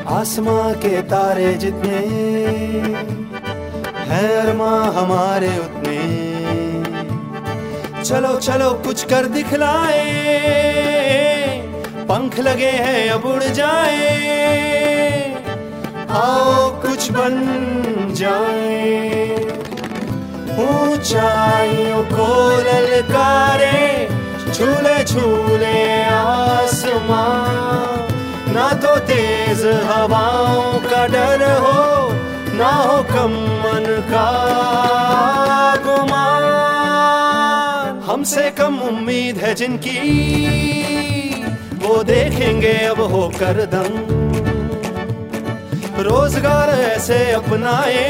आसमां के तारे जितने हैं अरमां हमारे उतने, चलो चलो कुछ कर दिखलाए, पंख लगे हैं अब उड़ जाए, आओ कुछ बन जाए। ऊंचाइयों को ललकारे, झूले झूले आसमां, ना तो तेज हवाओं का डर हो, ना हो कम मन का गुमान। हमसे कम उम्मीद है जिनकी, वो देखेंगे अब होकर दम, रोजगार ऐसे अपनाए,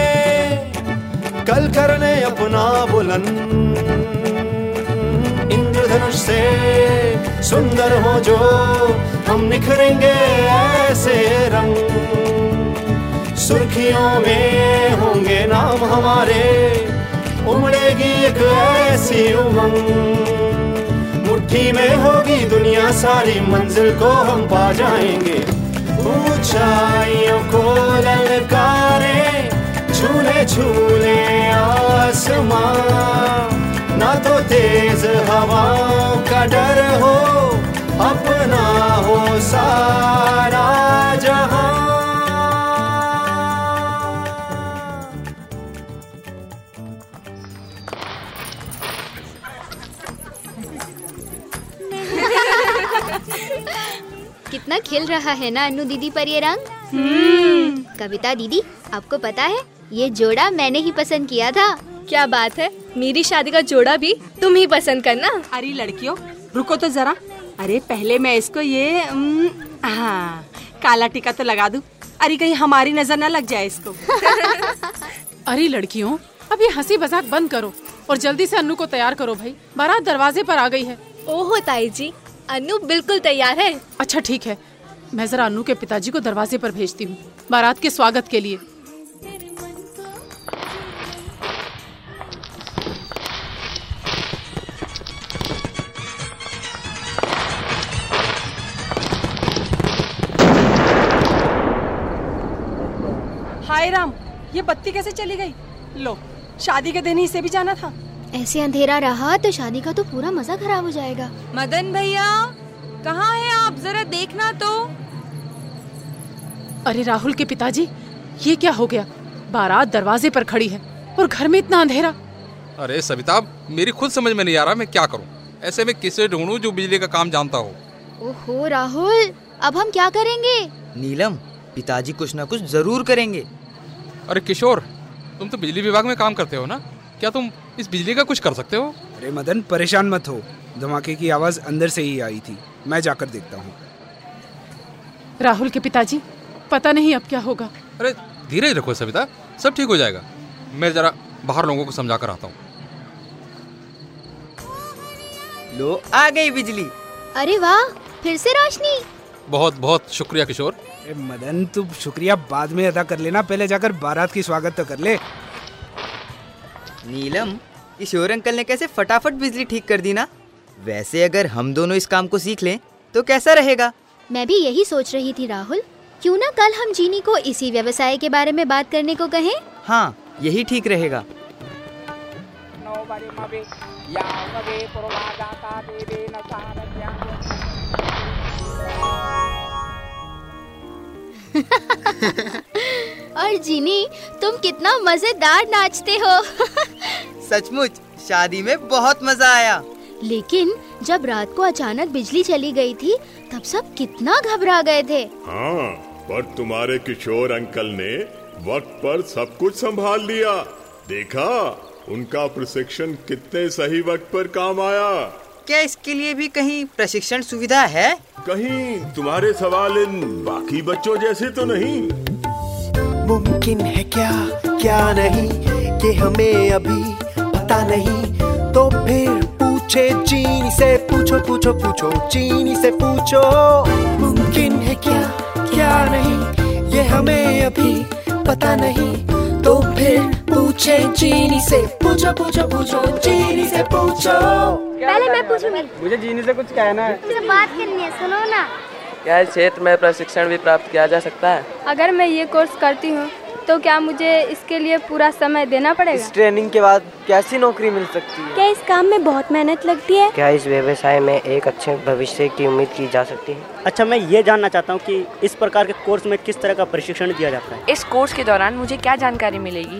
कल करने अपना बुलंद। इंद्रधनुष से सुंदर हो जो, हम निखरेंगे ऐसे रंग, सुर्खियों में होंगे नाम हमारे, उमड़ेगी एक ऐसी उमंग, मुट्ठी में होगी दुनिया सारी, मंजिल को हम पा जाएंगे। ऊंचाइयों को ललकारे, झूले झूले आसमां, ना तो तेज हवाओं का डर हो, अपना हो सारा जहां। कितना खिल रहा है ना अन्नू दीदी पर ये रंग। कविता दीदी, आपको पता है ये जोड़ा मैंने ही पसंद किया था। क्या बात है, मेरी शादी का जोड़ा भी तुम ही पसंद करना। अरे लड़कियों रुको तो जरा, अरे पहले मैं इसको ये हाँ काला टीका तो लगा दूं, अरे कहीं हमारी नजर न लग जाए इसको। अरे लड़कियों, अब ये हंसी मजाक बंद करो और जल्दी से अन्नू को तैयार करो भाई, बारात दरवाजे पर आ गई है। ओहो ताई जी, अन्नू बिल्कुल तैयार है। अच्छा ठीक है, मैं जरा अन्नू के पिताजी को दरवाजे पर भेजती हूँ बारात के स्वागत के लिए। हाय राम, ये बत्ती कैसे चली गई? लो, शादी के दिन ही इसे भी जाना था। ऐसे अंधेरा रहा तो शादी का तो पूरा मजा खराब हो जाएगा। मदन भैया कहाँ हैं आप, जरा देखना तो। अरे राहुल के पिताजी, ये क्या हो गया? बारात दरवाजे पर खड़ी है और घर में इतना अंधेरा। अरे सविता, मेरी खुद समझ में नहीं आ रहा मैं क्या करूं। ऐसे में किसे ढूंढूं जो बिजली का काम जानता हो। ओहो राहुल, अब हम क्या करेंगे? नीलम, पिताजी कुछ ना कुछ जरूर करेंगे। अरे किशोर, तुम तो बिजली विभाग में काम करते हो ना, क्या तुम इस बिजली का कुछ कर सकते हो? अरे मदन परेशान मत हो, धमाके की आवाज अंदर से ही आई थी, मैं जाकर देखता हूँ। राहुल के पिताजी, पता नहीं अब क्या होगा। अरे धीरे रखो सविता, सब ठीक हो जाएगा। मैं जरा बाहर लोगों को समझा कर आता हूँ। लो, आ गई बिजली। अरे वाह, फिर से रोशनी। बहुत बहुत शुक्रिया किशोर। मदन तू शुक्रिया बाद में अदा कर लेना, पहले जाकर बारात की स्वागत तो कर ले। नीलम, किशोर अंकल ने कैसे फटाफट बिजली ठीक कर दी ना। वैसे अगर हम दोनों इस काम को सीख लें तो कैसा रहेगा? मैं भी यही सोच रही थी राहुल, क्यों ना कल हम जीनी को इसी व्यवसाय के बारे में बात करने को कहें? हाँ, यही ठीक रहेगा। और जीनी, तुम कितना मजेदार नाचते हो। सचमुच शादी में बहुत मजा आया। लेकिन जब रात को अचानक बिजली चली गई थी तब सब कितना घबरा गए थे। हाँ, पर तुम्हारे किशोर अंकल ने वक्त पर सब कुछ संभाल लिया। देखा, उनका प्रशिक्षण कितने सही वक्त पर काम आया। क्या इसके लिए भी कहीं प्रशिक्षण सुविधा है? कहीं तुम्हारे सवाल इन बाकी बच्चों जैसे तो नहीं? मुमकिन है क्या क्या नहीं, ये हमें अभी पता नहीं, तो फिर पूछे चीनी से, पूछो पूछो पूछो चीनी से पूछो। मुमकिन है क्या क्या नहीं, ये हमें अभी पता नहीं, तो फिर पूछे चीनी से, पूछो पूछो पूछो चीनी से पूछो। पहले मैं पूछूंगी। मुझे चीनी से कुछ कहना है। मुझे बात करनी है, सुनो ना। क्या इस क्षेत्र में प्रशिक्षण भी प्राप्त किया जा सकता है? अगर मैं ये कोर्स करती हूँ तो क्या मुझे इसके लिए पूरा समय देना पड़ेगा? इस ट्रेनिंग के बाद कैसी नौकरी मिल सकती है? क्या इस काम में बहुत मेहनत लगती है? क्या इस व्यवसाय में एक अच्छे भविष्य की उम्मीद की जा सकती है? अच्छा, मैं ये जानना चाहता हूँ कि इस प्रकार के कोर्स में किस तरह का प्रशिक्षण दिया जाता है? इस कोर्स के दौरान मुझे क्या जानकारी मिलेगी?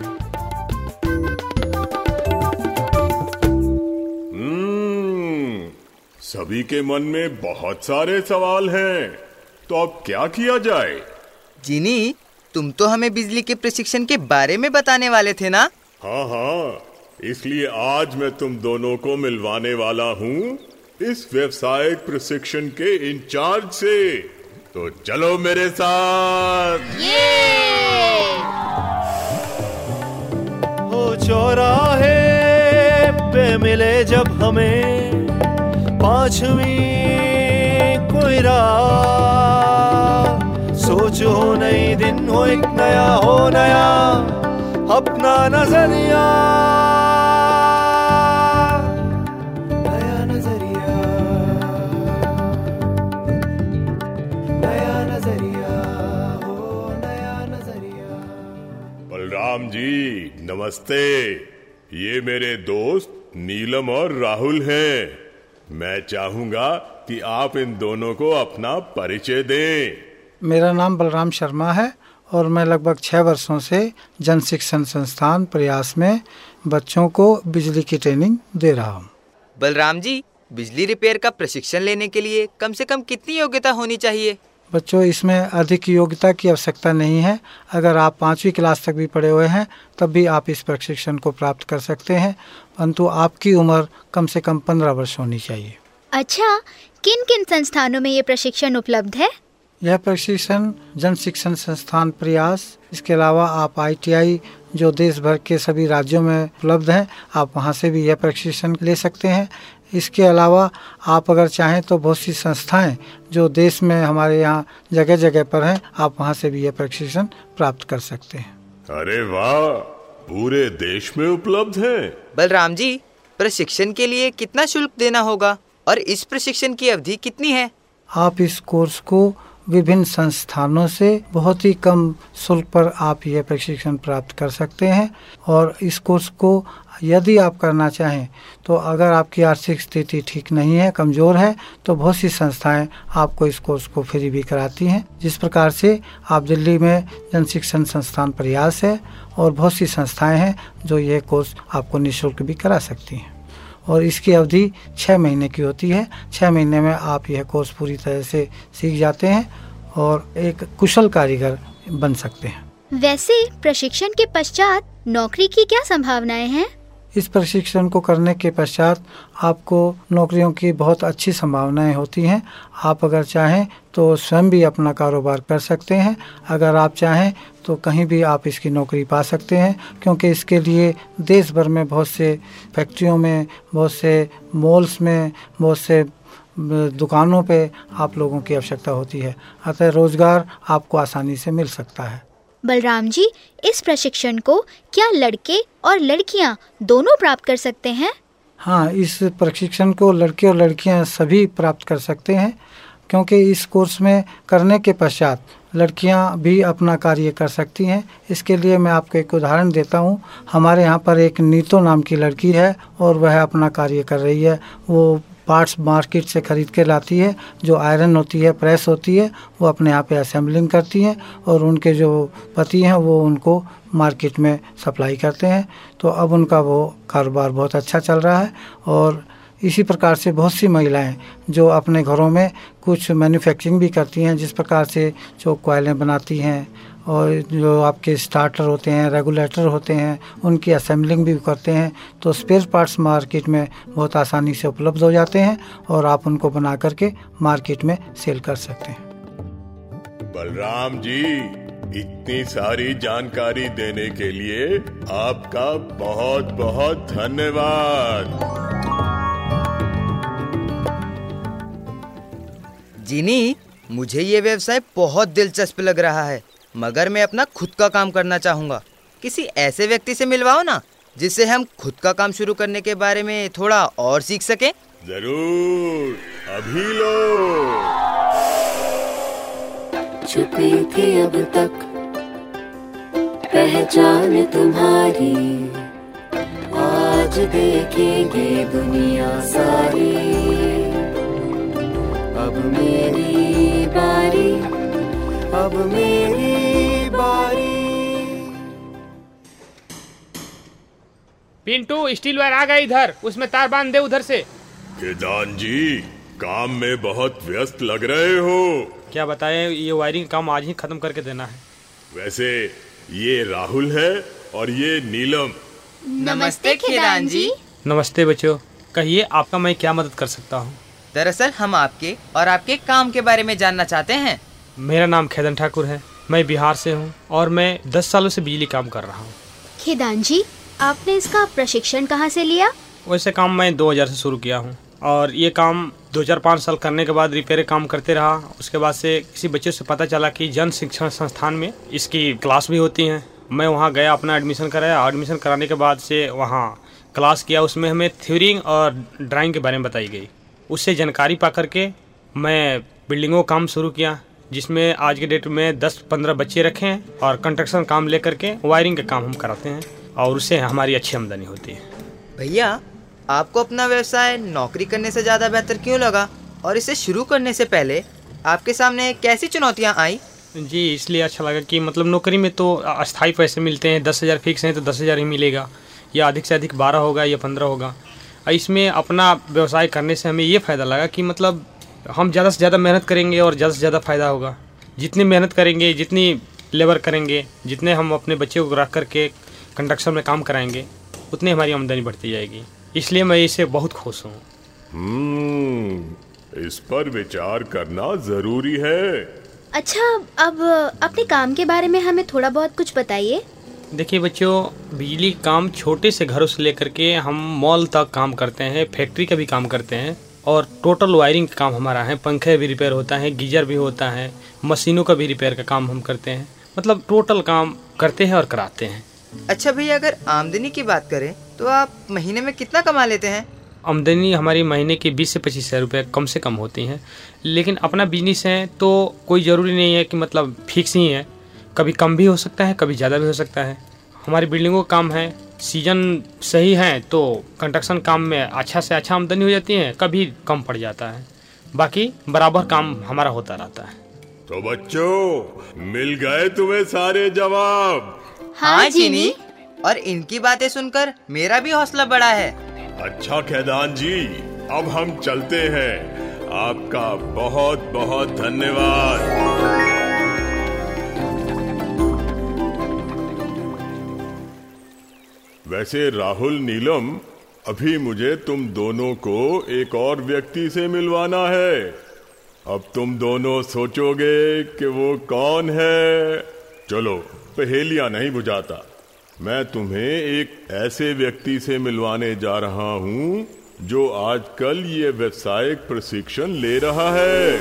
सभी के मन में बहुत सारे सवाल हैं, तो अब क्या किया जाए? जिनी, तुम तो हमें बिजली के प्रशिक्षण के बारे में बताने वाले थे ना? हाँ, इसलिए आज मैं तुम दोनों को मिलवाने वाला हूँ इस व्यावसायिक प्रशिक्षण के इंचार्ज से। तो चलो मेरे साथ। हो चौराहे पे मिले जब हमें पांचवी कोई रात, सोच हो नई दिन हो एक नया हो नया अपना नजरिया, नया नजरिया, नया नजरिया हो नया नजरिया। बलराम जी नमस्ते, ये मेरे दोस्त नीलम और राहुल हैं। मैं चाहूंगा कि आप इन दोनों को अपना परिचय दें। मेरा नाम बलराम शर्मा है और मैं लगभग 6 वर्षों से जन शिक्षण संस्थान प्रयास में बच्चों को बिजली की ट्रेनिंग दे रहा हूँ। बलराम जी, बिजली रिपेयर का प्रशिक्षण लेने के लिए कम से कम कितनी योग्यता होनी चाहिए? बच्चों, इसमें अधिक योग्यता की आवश्यकता नहीं है। अगर आप 5वीं क्लास तक भी पढ़े हुए हैं तब भी आप इस प्रशिक्षण को प्राप्त कर सकते हैं, परंतु आपकी उम्र कम से कम 15 वर्ष होनी चाहिए। अच्छा, किन किन संस्थानों में ये प्रशिक्षण उपलब्ध है? यह प्रशिक्षण जन शिक्षण संस्थान प्रयास, इसके अलावा आप ITI जो देश भर के सभी राज्यों में उपलब्ध हैं, आप वहां से भी यह प्रशिक्षण ले सकते हैं। इसके अलावा आप अगर चाहें तो बहुत सी संस्थाएं जो देश में हमारे यहाँ जगह जगह पर हैं, आप वहां से भी यह प्रशिक्षण प्राप्त कर सकते हैं। अरे वाह, पूरे देश में उपलब्ध है। बलराम जी, प्रशिक्षण के लिए कितना शुल्क देना होगा और इस प्रशिक्षण की अवधि कितनी है? आप इस कोर्स को विभिन्न संस्थानों से बहुत ही कम शुल्क पर आप यह प्रशिक्षण प्राप्त कर सकते हैं। और इस कोर्स को यदि आप करना चाहें तो अगर आपकी आर्थिक स्थिति ठीक नहीं है, कमज़ोर है, तो बहुत सी संस्थाएं आपको इस कोर्स को फ्री भी कराती हैं। जिस प्रकार से आप दिल्ली में जन शिक्षण संस्थान प्रयास है और बहुत सी संस्थाएं हैं जो यह कोर्स आपको निःशुल्क भी करा सकती हैं। और इसकी अवधि 6 महीने की होती है। 6 महीने में आप यह कोर्स पूरी तरह से सीख जाते हैं और एक कुशल कारीगर बन सकते हैं। वैसे प्रशिक्षण के पश्चात नौकरी की क्या संभावनाएं हैं? इस प्रशिक्षण को करने के पश्चात आपको नौकरियों की बहुत अच्छी संभावनाएं होती हैं। आप अगर चाहें तो स्वयं भी अपना कारोबार कर सकते हैं। अगर आप चाहें तो कहीं भी आप इसकी नौकरी पा सकते हैं, क्योंकि इसके लिए देश भर में बहुत से फैक्ट्रियों में, बहुत से मॉल्स में, बहुत से दुकानों पे आप लोगों की आवश्यकता होती है। अतः रोजगार आपको आसानी से मिल सकता है। बलराम जी, इस प्रशिक्षण को क्या लड़के और लड़कियां दोनों प्राप्त कर सकते हैं? हाँ, इस प्रशिक्षण को लड़के और लड़कियां सभी प्राप्त कर सकते हैं, क्योंकि इस कोर्स में करने के पश्चात लड़कियां भी अपना कार्य कर सकती हैं। इसके लिए मैं आपको एक उदाहरण देता हूं। हमारे यहाँ पर एक नीतो नाम की लड़की है और वह अपना कार्य कर रही है। वो पार्ट्स मार्केट से खरीद के लाती है, जो आयरन होती है, प्रेस होती है, वो अपने यहाँ पे असेंबलिंग करती हैं और उनके जो पति हैं वो उनको मार्केट में सप्लाई करते हैं। तो अब उनका वो कारोबार बहुत अच्छा चल रहा है। और इसी प्रकार से बहुत सी महिलाएं जो अपने घरों में कुछ मैन्युफैक्चरिंग भी करती हैं, जिस प्रकार से चौक कॉइलें बनाती हैं और जो आपके स्टार्टर होते हैं, रेगुलेटर होते हैं, उनकी असेंबलिंग भी करते हैं। तो स्पेयर पार्ट्स मार्केट में बहुत आसानी से उपलब्ध हो जाते हैं और आप उनको बना करके मार्केट में सेल कर सकते हैं। बलराम जी, इतनी सारी जानकारी देने के लिए आपका बहुत बहुत धन्यवाद। जिनी, मुझे ये व्यवसाय बहुत दिलचस्प लग रहा है, मगर मैं अपना खुद का काम करना चाहूँगा। किसी ऐसे व्यक्ति से मिलवाओ ना, जिससे हम खुद का काम शुरू करने के बारे में थोड़ा और सीख सकें। जरूर, अभी लो। छुपी थी अब तक पहचान तुम्हारी, आज देखेंगे दुनिया सारी। अब मेरी बारी, अब मेरी बारी। पिंटू, स्टील वायर आ गए इधर, उसमें तार बांध दे उधर से। केदान जी, काम में बहुत व्यस्त लग रहे हो। क्या बताएं, ये वायरिंग काम आज ही खत्म करके देना है। वैसे ये राहुल है और ये नीलम। नमस्ते खेदान जी। नमस्ते बच्चों, कहिए आपका मैं क्या मदद कर सकता हूँ? दरअसल हम आपके और आपके काम के बारे में जानना चाहते हैं। मेरा नाम खेदन ठाकुर है, मैं बिहार से हूँ और मैं 10 सालों से बिजली काम कर रहा हूँ। खेदान जी, आपने इसका प्रशिक्षण कहाँ से लिया? वैसे काम मैं 2000 से शुरू किया हूँ और ये काम 2005 साल करने के बाद रिपेयर काम करते रहा। उसके बाद से किसी बच्चे से पता चला कि जन शिक्षण संस्थान में इसकी क्लास भी होती हैं। मैं वहाँ गया, अपना एडमिशन कराया। एडमिशन कराने के बाद से वहाँ क्लास किया, उसमें हमें थ्योरी और ड्राइंग के बारे में बताई गई। उससे जानकारी पा करके मैं बिल्डिंगों का काम शुरू किया, जिसमें आज के डेट में 10-15 बच्चे रखे हैं और कंस्ट्रक्शन काम लेकर के वायरिंग का काम हम कराते हैं और उससे हमारी अच्छी आमदनी होती है। भैया, आपको अपना व्यवसाय नौकरी करने से ज़्यादा बेहतर क्यों लगा और इसे शुरू करने से पहले आपके सामने कैसी चुनौतियाँ आई? जी, इसलिए अच्छा लगा कि मतलब नौकरी में तो अस्थायी पैसे मिलते हैं, 10,000 फिक्स हैं तो 10,000 ही मिलेगा, या अधिक से अधिक 12 होगा या 15 होगा। इसमें अपना व्यवसाय करने से हमें ये फ़ायदा लगा कि मतलब हम ज़्यादा से ज़्यादा मेहनत करेंगे और ज़्यादा से ज़्यादा फ़ायदा होगा। जितनी मेहनत करेंगे, जितनी लेबर करेंगे, जितने हम अपने बच्चे को रख करके कंस्ट्रक्शन में काम कराएंगे, उतनी हमारी आमदनी बढ़ती जाएगी। इसलिए मैं इससे बहुत खुश हूँ। इस पर विचार करना ज़रूरी है। अच्छा, अब अपने काम के बारे में हमें थोड़ा बहुत कुछ बताइए। देखिए बच्चों, बिजली काम छोटे से घरों से लेकर के हम मॉल तक काम करते हैं, फैक्ट्री का भी काम करते हैं और टोटल वायरिंग का काम हमारा है। पंखे भी रिपेयर होता है, गीजर भी होता है, मशीनों का भी रिपेयर का काम हम करते हैं। मतलब टोटल काम करते हैं और कराते हैं। अच्छा भैया, अगर आमदनी की बात करें तो आप महीने में कितना कमा लेते हैं? आमदनी हमारी महीने की 20 से 25 हज़ार रुपये कम से कम होती हैं। लेकिन अपना बिजनेस है तो कोई ज़रूरी नहीं है कि मतलब फिक्स ही है, कभी कम भी हो सकता है, कभी ज़्यादा भी हो सकता है। हमारी बिल्डिंगों का काम है, सीजन सही है तो कंस्ट्रक्शन काम में अच्छा से अच्छा आमदनी हो जाती है, कभी कम पड़ जाता है, बाकी बराबर काम हमारा होता रहता है। तो बच्चों, मिल गए तुम्हें सारे जवाब? हाँ जीनी, और इनकी बातें सुनकर मेरा भी हौसला बढ़ा है। अच्छा खेदान जी, अब हम चलते हैं। आपका बहुत बहुत धन्यवाद। वैसे राहुल, नीलम, अभी मुझे तुम दोनों को एक और व्यक्ति से मिलवाना है। अब तुम दोनों सोचोगे कि वो कौन है। चलो, पहेलियां नहीं बुझाता। मैं तुम्हें एक ऐसे व्यक्ति से मिलवाने जा रहा हूं जो आजकल ये व्यावसायिक प्रशिक्षण ले रहा है।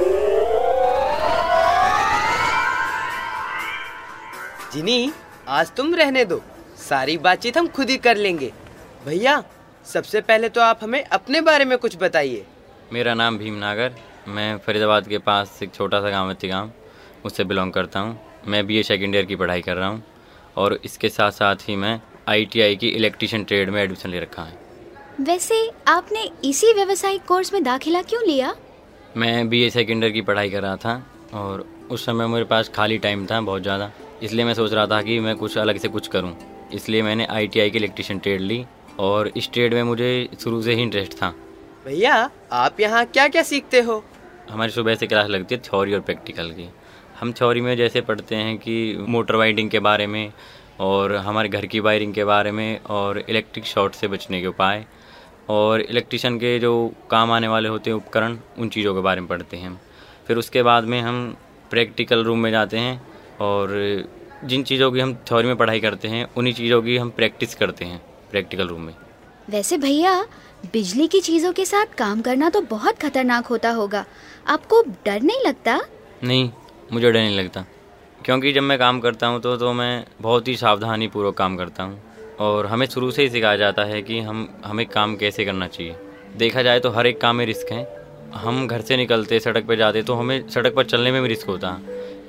जिनी, आज तुम रहने दो, सारी बातचीत हम खुद ही कर लेंगे। भैया, सबसे पहले तो आप हमें अपने बारे में कुछ बताइए। मेरा नाम भीमनागर, मैं फरीदाबाद के पास एक छोटा सा गाँव है तिगाम, उससे बिलोंग करता हूँ। मैं BA सेकेंड ईयर की पढ़ाई कर रहा हूँ और इसके साथ साथ ही मैं ITI की इलेक्ट्रीशियन ट्रेड में एडमिशन ले रखा है। वैसे आपने इसी व्यावसायिक कोर्स में दाखिला क्यों लिया? मैं BA सेकेंड ईयर की पढ़ाई कर रहा था और उस समय मेरे पास खाली टाइम था बहुत ज़्यादा, इसलिए मैं सोच रहा था कि मैं कुछ अलग से कुछ करूँ। इसलिए मैंने ITI की इलेक्ट्रीशियन ट्रेड ली और इस ट्रेड में मुझे शुरू से ही इंटरेस्ट था। भैया, आप यहाँ क्या क्या सीखते हो? हमारी सुबह से क्लास लगती है थ्योरी और प्रैक्टिकल की। हम थ्योरी में जैसे पढ़ते हैं कि मोटर वाइंडिंग के बारे में और हमारे घर की वायरिंग के बारे में और इलेक्ट्रिक शॉर्ट से बचने के उपाय और इलेक्ट्रिशियन के जो काम आने वाले होते हैं उपकरण, उन चीज़ों के बारे में पढ़ते हैं। फिर उसके बाद में हम प्रैक्टिकल रूम में जाते हैं और जिन चीज़ों की हम थ्योरी में पढ़ाई करते हैं उन्हीं चीज़ों की हम प्रैक्टिस करते हैं प्रैक्टिकल रूम में। वैसे भैया, बिजली की चीज़ों के साथ काम करना तो बहुत खतरनाक होता होगा, आपको डर नहीं लगता? नहीं, मुझे डर नहीं लगता, क्योंकि जब मैं काम करता हूँ तो मैं बहुत ही सावधानी पूर्वक काम करता हूँ और हमें शुरू से ही सिखाया जाता है कि हमें काम कैसे करना चाहिए। देखा जाए तो हर एक काम में रिस्क है। हम घर से निकलते, सड़क पर जाते तो हमें सड़क पर चलने में भी रिस्क होता है,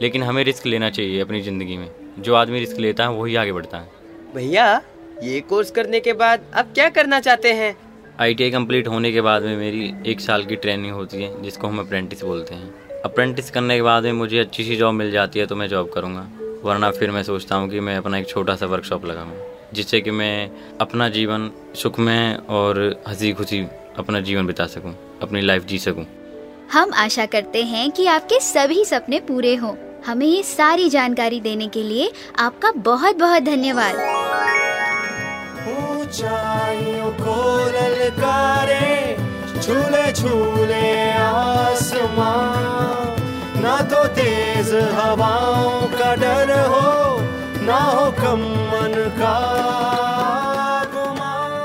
लेकिन हमें रिस्क लेना चाहिए अपनी ज़िंदगी में। जो आदमी रिस्क लेता है वही आगे बढ़ता है। भैया, ये कोर्स करने के बाद आप क्या करना चाहते हैं? ITI कंप्लीट होने के बाद में मेरी 1 साल की ट्रेनिंग होती है, जिसको हम अप्रेंटिस बोलते हैं। अप्रेंटिस करने के बाद में मुझे अच्छी सी जॉब मिल जाती है तो मैं जॉब करूँगा, वरना फिर मैं सोचता हूँ कि मैं अपना एक छोटा सा वर्कशॉप लगाऊँ, जिससे कि मैं अपना जीवन सुख में और हंसी खुशी अपना जीवन बिता सकूँ, अपनी लाइफ जी सकूँ। हम आशा करते हैं कि आपके सभी सपने पूरे हों। हमें ये सारी जानकारी देने के लिए आपका बहुत बहुत धन्यवाद। ऊंचाइयों को ललकारे, झूले झूले आसमां, ना तो तेज हवाओं का डर हो, ना हो कम मन का गुमान।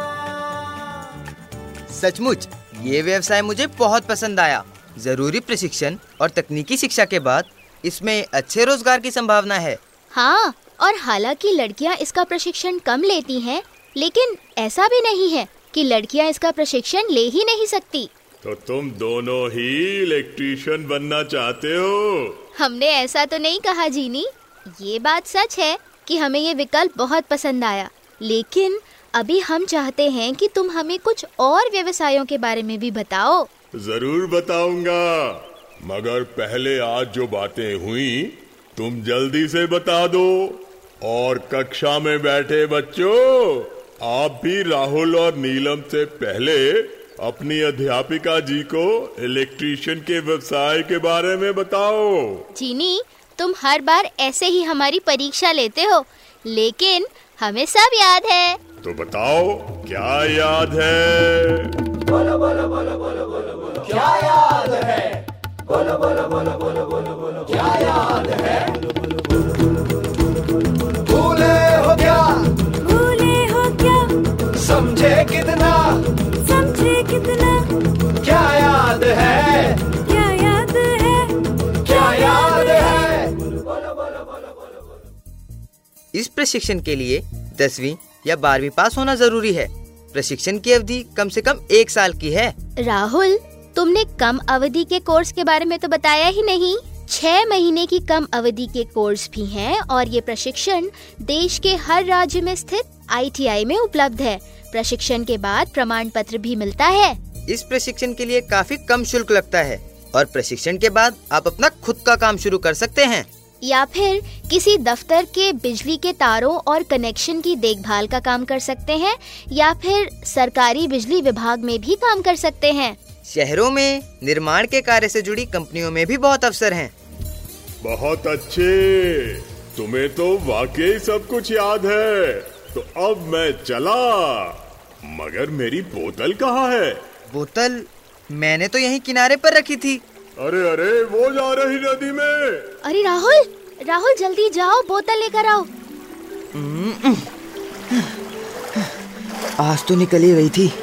सचमुच ये व्यवसाय मुझे बहुत पसंद आया। जरूरी प्रशिक्षण और तकनीकी शिक्षा के बाद इसमें अच्छे रोजगार की संभावना है। हाँ, और हालांकि लड़कियां इसका प्रशिक्षण कम लेती हैं, लेकिन ऐसा भी नहीं है कि लड़कियां इसका प्रशिक्षण ले ही नहीं सकती। तो तुम दोनों ही इलेक्ट्रीशियन बनना चाहते हो? हमने ऐसा तो नहीं कहा जीनी। ये बात सच है कि हमें ये विकल्प बहुत पसंद आया, लेकिन अभी हम चाहते हैं कि तुम हमें कुछ और व्यवसायों के बारे में भी बताओ। जरूर बताऊंगा, मगर पहले आज जो बातें हुई तुम जल्दी से बता दो। और कक्षा में बैठे बच्चों, आप भी राहुल और नीलम से पहले अपनी अध्यापिका जी को इलेक्ट्रीशियन के व्यवसाय के बारे में बताओ। जीनी, तुम हर बार ऐसे ही हमारी परीक्षा लेते हो, लेकिन हमें सब याद है। तो बताओ, क्या याद है? बोलो बोलो बोलो बोलो बोलो बोलो, क्या याद है? बोलो बोलो बोलो बोलो बोलो बोलो, क्या याद है? भूले हो क्या? भूले हो क्या? समझे कितना? समझे कितना? क्या याद है? क्या याद है? क्या याद है? इस प्रशिक्षण के लिए 10वीं या 12वीं पास होना जरूरी है। प्रशिक्षण की अवधि कम से कम 1 साल की है। राहुल, तुमने कम अवधि के कोर्स के बारे में तो बताया ही नहीं। 6 महीने की कम अवधि के कोर्स भी हैं और ये प्रशिक्षण देश के हर राज्य में स्थित ITI में उपलब्ध है। प्रशिक्षण के बाद प्रमाण पत्र भी मिलता है। इस प्रशिक्षण के लिए काफी कम शुल्क लगता है और प्रशिक्षण के बाद आप अपना खुद का काम शुरू कर सकते हैं, या फिर किसी दफ्तर के बिजली के तारों और कनेक्शन की देखभाल का काम कर सकते हैं, या फिर सरकारी बिजली विभाग में भी काम कर सकते हैं। शहरों में निर्माण के कार्य से जुड़ी कंपनियों में भी बहुत अवसर हैं। बहुत अच्छे, तुम्हें तो वाकई सब कुछ याद है। तो अब मैं चला, मगर मेरी बोतल कहाँ है? बोतल मैंने तो यहीं किनारे पर रखी थी। अरे अरे, वो जा रही नदी में। अरे राहुल, राहुल जल्दी जाओ, बोतल लेकर आओ। आज तो निकल ही गई थी।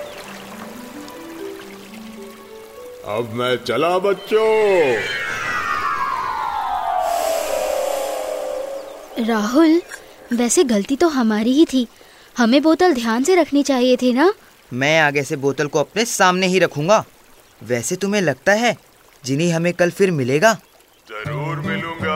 अब मैं चला बच्चों। राहुल, वैसे गलती तो हमारी ही थी, हमें बोतल ध्यान से रखनी चाहिए थी ना। मैं आगे से बोतल को अपने सामने ही रखूंगा। वैसे तुम्हें लगता है जिनी हमें कल फिर मिलेगा? जरूर मिलूंगा।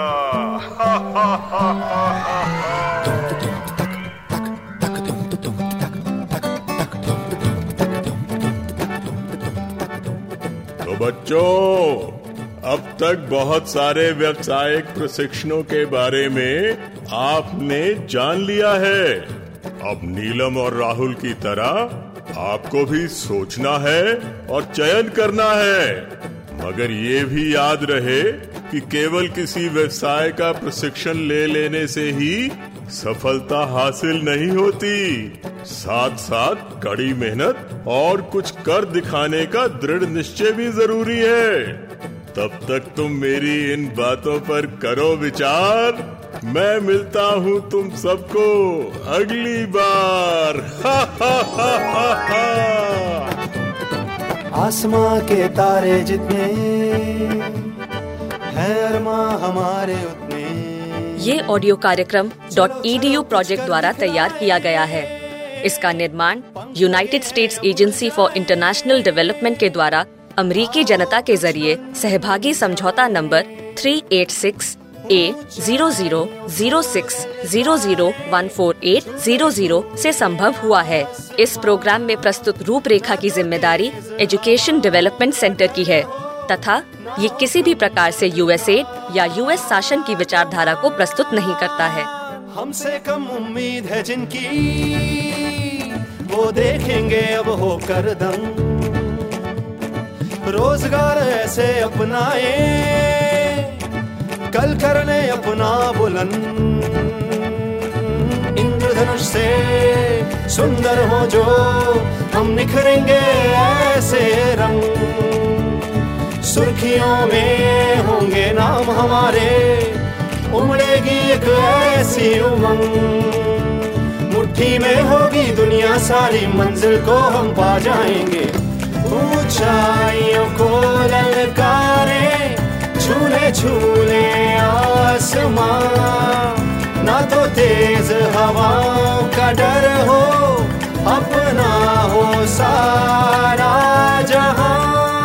तो बच्चों, अब तक बहुत सारे व्यावसायिक प्रशिक्षणों के बारे में आपने जान लिया है। अब नीलम और राहुल की तरह आपको भी सोचना है और चयन करना है। मगर ये भी याद रहे कि केवल किसी व्यवसाय का प्रशिक्षण ले लेने से ही सफलता हासिल नहीं होती। साथ साथ कड़ी मेहनत और कुछ कर दिखाने का दृढ़ निश्चय भी जरूरी है। तब तक तुम मेरी इन बातों पर करो विचार। मैं मिलता हूँ तुम सबको अगली बार। आसमां के तारे जितने हैं अरमां हमारे उतने। ये ऑडियो कार्यक्रम .edu प्रोजेक्ट द्वारा तैयार किया गया है। इसका निर्माण United States agency for international development के द्वारा अमेरिकी जनता के जरिए सहभागी समझौता नंबर 386 A000600148000 से संभव हुआ है। इस प्रोग्राम में प्रस्तुत रूपरेखा की जिम्मेदारी एजुकेशन डेवलपमेंट सेंटर की है तथा ये किसी भी प्रकार से यूएसएड या यूएस शासन की विचारधारा को प्रस्तुत नहीं करता है। हमसे कम उम्मीद है जिनकी, वो देखेंगे अब होकर दम। रोजगार ऐसे अपनाए, कल करने अपना बुलंद। इंद्रधनुष से सुंदर हो जो, हम निखरेंगे ऐसे रंग। सुर्खियों में होंगे नाम हमारे, उमड़ेगी एक ऐसी उमंग। मुट्ठी में होगी दुनिया सारी, मंजिल को हम पा जाएंगे। ऊंचाइयों को ललकारे, झूले झूले आसमां। ना तो तेज हवाओं का डर हो, अपना हो सारा जहां।